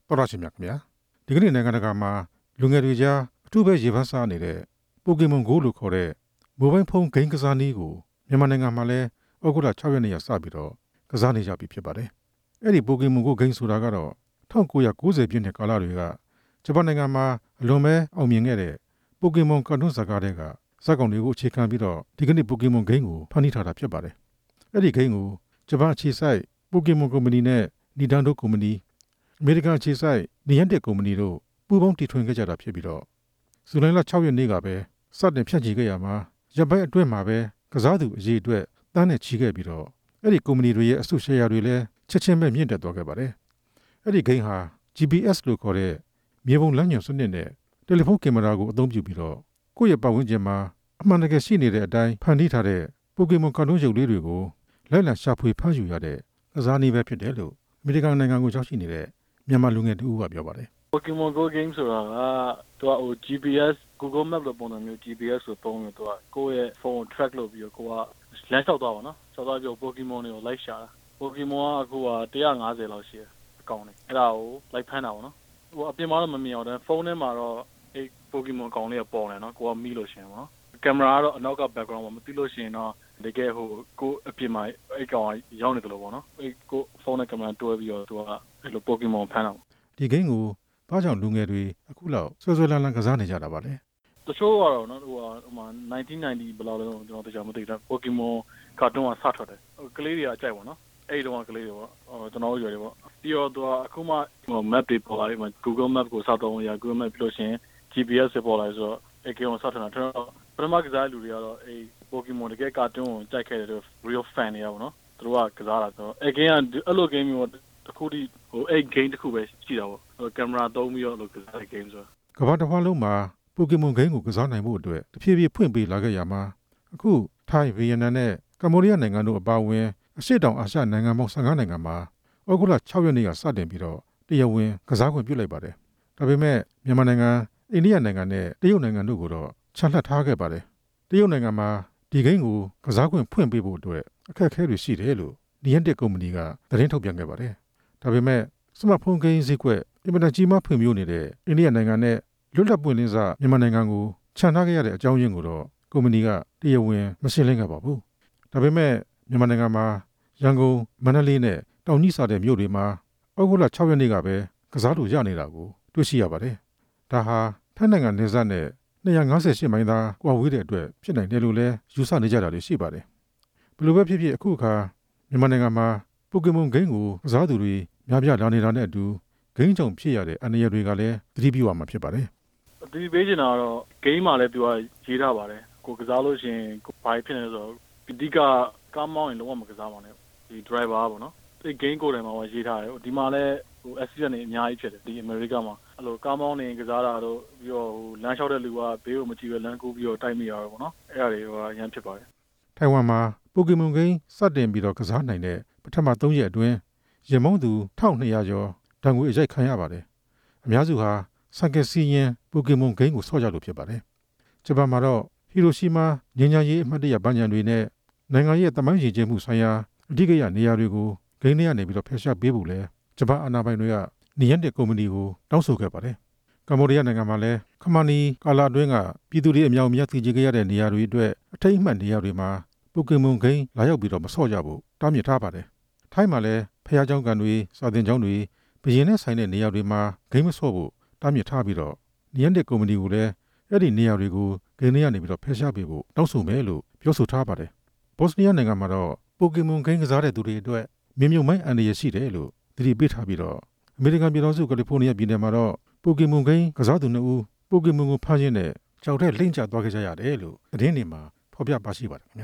တော်ရရှိမြတ်ခင်ဗျာဒီကနေ့နိုင်ငံတကာမှာလူငယ်တွေကြားအထူးပဲရေပန်းစားနေတဲ့ပိုကီမွန် GO လို့ခေါ်တဲ့မိုဘိုင်းဖုန်းဂိမ်းကစားနည်းကိုမြန်မာနိုင်ငံမှာလည်းဩဂုတ်လ6ရက်နေ့ကစပြီးတော့ကစားနေကြပြီဖြစ်ပါတယ်အဲ့ဒီပိုကီမွန် GO ဂိမ်းဆိုတာကတော့1990ပြည့်နှစ်ကာလတွေကဂျပန်နိုင်ငံမှာအလွန်ပဲအောင်မြင်ခဲ့တဲ့ပိုကီမွန်ကာတွန်းဇာတ်ကားတွေကဇာတ်ကောင်တွေကိုအခြေခံပြီးတော့ဒီကနေ့ပိုကီမွန်ဂိမ်းကိုဖန်တီးထားတာဖြစ်ပါတယ်အဲ့ဒီဂိမ်းကိုဂျပန်အခြေစိုက်ပိုကီမွန်ကုမ္ပဏီနဲ့နီတန်ဒိုကုမ္ပဏီအမေရိကန်အခြေစိုက်နီယန်တက်ကုမ္ပဏီတို့ပူးပေါင်းတည်ထွင်ခဲ့ကြတာဖြစ်ပြီးတော့ဇူလိုင်လ6ရက်နေ့ကပဲစတင်ဖြန့်ချီခဲ့ရမှာရပ်ပိုင်းအတွင်းမှာပဲကစားသူအရေးအတွက်တန်းနဲ့ချီခဲ့ပြီးတော့အဲ့ဒီကုမ္ပဏီတွေရဲ့အစုရှယ်ယာတွေလည်းချက်ချင်းပဲမြင့်တက်သွားခဲ့ပါတယ်အဲ့ဒီဂိမ်းဟာ GPS လို့ခေါ်တဲ့မြေပုံလမ်းညွှန်စနစ်နဲ့တယ်လီဖုန်းကင်မရာကိုအသုံးပြုပြီးတော့ကိုယ့်ရဲ့ပတ်ဝန်းကျင်မှာအမှန်တကယ်ရှိနေတဲ့အတိုင်းဖန်တီးထားတဲ့ပိုကီမွန်ကာတွန်းရုပ်လေးတွေကိုလိုက်လံရှာဖွေဖမ်းယူရတဲ့ကစားနည်းပဲဖြစ်တယ်လို့အမေရိကန်နိုင်ငံကိုရောက်ရှိနေတဲ့မြန်မာလူငယ်တဦးကပြောပါတယ် Pokemon Go game ဆိုတာကသူကGPS Google Map လို့ပုံစံမျိုး GPS ကိုပုံလို့သူကကိုယ့်ရဲ့ဖုန်းကို track လုပ်ပြီးတော့ကိုကလမ်းလျှောက်သွားပါတော့။လျှောက်သွားပြီး Pokemon တွေကိုလိုက်ရှာတာ။ Pokemon ကအခုက150လောက်ရှိတယ်အကောင့်တွေ။အဲ့ဒါကိုလိုက်ဖမ်းတာပေါ့နော်။ဟိုအပြင်မှာတော့မမြင်အောင်ဖုန်းထဲမှာတော့အဲ့ Pokemon အကောင့်လေးကပေါ်နေနော်။ကိုကမိလို့ရှိရင်ပေါ့နော်။ကင်မရာကတော့အနောက်က background မှာမသိလို့ရှိရင်တော့တကယ်ဟိုကိုအပြင်မှာအဲ့ကောင်ရောက်နေတယ်လို့ပေါ့နော်။အဲ့ကိုဖုန်းနဲ့ကင်မရာတွဲပြီးတော့သူကအဲ့လို Pokemon ဖမ်းတာပေါ့။ဒီ game ကိုဘာကြောင့်လူငယ်တွေအခုလောက်ဆွဲဆွဲလန်းလန်းကစားနေကြတာပါလဲတချို့ကတော့နော်ဟို1990ဘယ်လောက်လဲကျွန်တော်တရားမသိဘူး Pokemon ကာတွန်းကစထွက်တယ်ကလေးတွေကအကြိုက်ပါနော်အဲ့တုန်းကကလေးတွေပေါ့ကျွန်တော်တို့ရွယ်တွေပေါ့ပြီးတော့သူကအခုမှ map တွေပေါ်လာပြီးမှ Google Map ကိုစသုံးရ Google Map ပြီးလို့ရှိရင် GPS တွေပေါ်လာဆိုတော့အဲ့ကောင်စထွက်တာကျွန်တော်ပထမကစားလူတွေကတော့အဲ့ Pokemon တကယ်ကာတွန်းကိုကြိုက်ခဲ့တယ် real fan တွေပေါ့နော်သူတို့ကစားတာဆိုတော့အဲ့ game ကအဲ့လို game မျိုးတခုတည်းဟိုအဲ့ game တစ်ခုပဲရှိတာပေါ့ကင်မရာသုံးပြီးတော့လို့ကစားတဲ့ game ဆိုကမ္ဘာတစ်ဝန်းလုံးမှာပိုကီမွန်ဂိမ်းကိုကစားနိုင်မှုအတွက်တဖြည်းဖြည်းဖွင့်ပေးလာခဲ့ရမှာအခုထိုင်းဗီယက်နမ်နဲ့ကမ္ဘောဒီးယားနိုင်ငံတို့အပါအဝင်အရှေ့တောင်အာရှနိုင်ငံပေါင်း15နိုင်ငံမှာဩဂုတ်လ6ရက်နေ့ကစတင်ပြီးတော့တရားဝင်ကစားခွင့်ပြုလိုက်ပါတယ်ဒါပေမဲ့မြန်မာနိုင်ငံအိန္ဒိယနိုင်ငံနဲ့တရုတ်နိုင်ငံတို့ကိုတော့ချန်လှပ်ထားခဲ့ပါတယ်တရုတ်နိုင်ငံမှာဒီဂိမ်းကိုကစားခွင့်ဖွင့်ပေးဖို့အတွက်အခက်အခဲတွေရှိတယ်လို့နီယန်တက်ကုမ္ပဏီကသတင်းထုတ်ပြန်ခဲ့ပါတယ်ဒါပေမဲ့စမတ်ဖုန်းဂိမ်းဈေးကွက်အင်မတန်ကြီးမားဖွံ့ဖြိုးနေတဲ့အိန္ဒိယနိုင်ငံနဲ့လွတ်လပ်ပွင့်လင်းစွာမြန်မာနိုင်ငံကိုချန်ထားခဲ့ရတဲ့အကြောင်းရင်းကိုတော့ကုမ္ပဏီကတရားဝင်မရှင်းလင်းခဲ့ပါဘူး။ဒါပေမဲ့မြန်မာနိုင်ငံမှာရန်ကုန်မန္တလေးနဲ့တောင်ကြီးစတဲ့မြို့တွေမှာဩဂုတ်လ6ရက်နေ့ကပဲကစားလို့ရနေတာကိုတွေ့ရှိရပါတယ်။ဒါဟာထိုင်းနိုင်ငံနယ်စပ်နဲ့258မိုင်သာကွာဝေးတဲ့အတွက်ဖြစ်နိုင်တယ်လို့လည်းယူဆနေကြတာတွေရှိပါတယ်။ဘယ်လိုပဲဖြစ်ဖြစ်အခုအခါမြန်မာနိုင်ငံမှာပိုကီမွန်ဂိမ်းကိုကစားသူတွေများပြားလာနေတာနဲ့အတူဂိမ်းကြောင့်ဖြစ်ရတဲ့အန္တရာယ်တွေကလည်းသတိပြုရမှာဖြစ်ပါတယ်။ဒီပေးချင်တာကတော့ဂိမ်းမှာလည်းသူကရေးထားပါတယ်။ကိုကစားလို့ရှိရင်ဘာဖြစ်နေလဲဆိုတော့အဓိကကားမောင်းရင်လုံးဝမကစားပါနဲ့။ဒီ driver ပေါ့နော်။ဒီဂိမ်းကိုယ်တိုင်မှာရေးထားတယ်။ဒီမှာလည်းဟို accident တွေအများကြီးဖြစ်တယ်ဒီအမေရိကမှာအဲ့လိုကားမောင်းနေကစားတာတော့ပြီးတော့ဟိုလမ်းလျှောက်တဲ့လူကဘေးကိုမကြည့်ပဲလမ်းကူးပြီးတော့တိုက်မိရတော့ပေါ့နော်။အဲ့ဒါတွေရမ်းဖြစ်ပါတယ်။ထိုင်ဝမ်မှာပိုကီမွန်ဂိမ်းစတင်ပြီးတော့ကစားနိုင်တဲ့ပထမ3ရက်အတွင်းရမုံသူ1200ကျော်တံငွေအရိုက်ခံရပါတယ်။အများစုဟာစက်ကစီရင်ပိုကီမွန်ဂိမ်းကိုဆော့ကြလို့ဖြစ်ပါတယ်။ဂျပန်မှာတော့ဟီရိုရှီမာငြိမ်းချမ်းရေးအမှတ်တရပန်းခြံတွေနဲ့နိုင်ငံရဲ့သမိုင်းရည်ကျင်းမှုဆိုင်ရာအဓိကရနေရာတွေကိုဂိမ်းထဲကနေပြီးတော့ဖျက်ချပေးဖို့လဲဂျပန်အာဏာပိုင်တွေကနီယန်တက်ကုမ္ပဏီကိုတောင်းဆိုခဲ့ပါတယ်။ကမ္ဘောဒီးယားနိုင်ငံမှာလည်းခမာနီကာလာအတွင်းကပြည်သူတွေအများအပြားသိကြခဲ့ရတဲ့နေရာတွေအတွက်အထိတ်အမှတ်နေရာတွေမှာပိုကီမွန်ဂိမ်းလာရောက်ပြီးတော့မဆော့ကြဖို့တားမြစ်ထားပါတယ်။ထိုင်းမှာလည်းဖျားเจ้าကန်တွေစာသင်ကျောင်းတွေဘရင်နဲ့ဆိုင်တဲ့နေရာတွေမှာဂိမ်းမဆော့ဖို့တားမြစ်ထားပြီးတော့နီယန်တက်ကုမ္ပဏီကိုလည်းအဲ့ဒီနေရာတွေကိုဂိမ်းထဲကနေပြီးတော့ဖျက်ချပေးဖို့တောင်းဆိုမယ်လို့ပြောဆိုထားပါတယ်။ဘော့စနီးယားနိုင်ငံမှာတော့ပိုကီမွန်ဂိမ်းကစားတဲ့သူတွေအတွက်မြင့်မြုပ်မိုင်းအန္တရာယ်ရှိတယ်လို့သတိပေးထားပြီးတော့အမေရိကန်ပြည်ထောင်စုကယ်လီဖိုးနီးယားပြည်နယ်မှာတော့ပိုကီမွန်ဂိမ်းကစားသူ2ဦးပိုကီမွန်ကိုဖမ်းခြင်းနဲ့ကြောက်တဲ့လိမ့်ကျသွားခဲ့ကြရတယ်လို့သတင်းတွေမှာဖော်ပြပါရှိပါတယ်ခင်ဗျာ